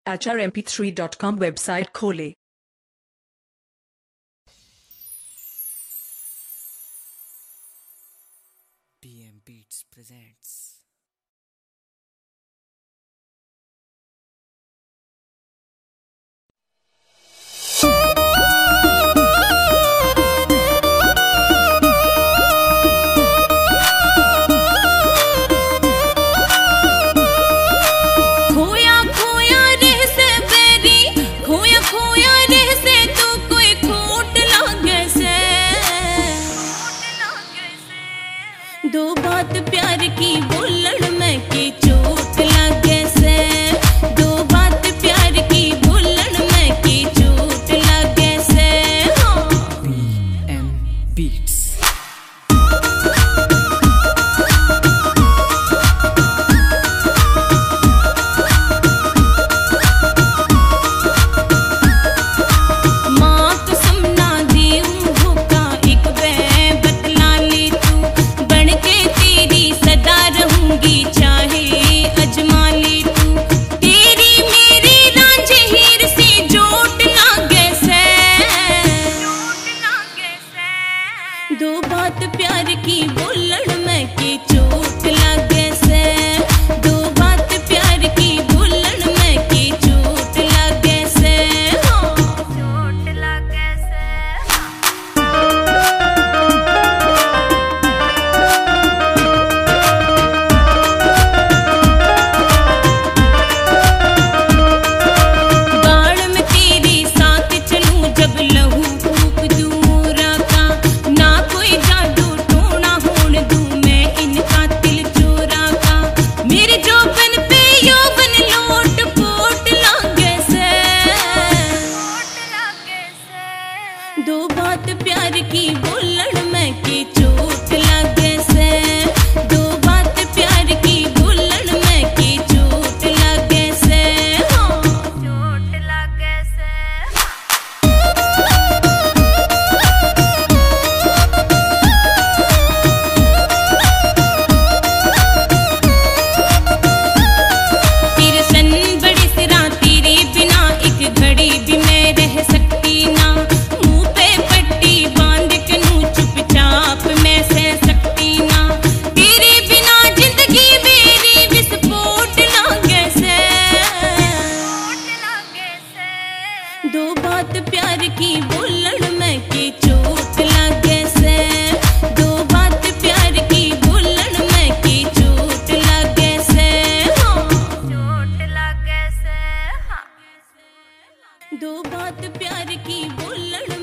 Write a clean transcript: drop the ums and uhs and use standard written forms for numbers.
hrmp3.com website खोलें। PM Beats presents दो बात प्यार की बोलन में की चोट लागे से, दो बात प्यार की बोलन में की चोट लागे से। PM Beats दो बात प्यार की बोलन में की चोट लागे से, दो बात प्यार की बोलन में की चोट लागे से, चोट लागे से। गाड़ में तेरी साथ चलूं जब लहू फूक दूं राका, ना कोई जादू टोना होन दूं मैं इनका दिल चोरा का। मेरे जोबन पे यौवन लोट पोट लागे से, दो बात प्यार की बोलन में की चोट लागे से, दो बात प्यार की बोलन में की चोट लागे से, चोट लागे से। तेरे सन बड़े सिरा तेरे बिना एक घड़ी भी मैं रह सकती ना, मुंह पे पट्टी बांध के नू चुपचाप मैं सह सकती ना। तेरे बिना जिंदगी मेरी विस्फोट लागे से, दो बात प्यार की बोलन में की चोट लागे से, दो बात प्यार की बोलन में की चोट लागे से, चोट लागे से। दो बात प्यार की बोलन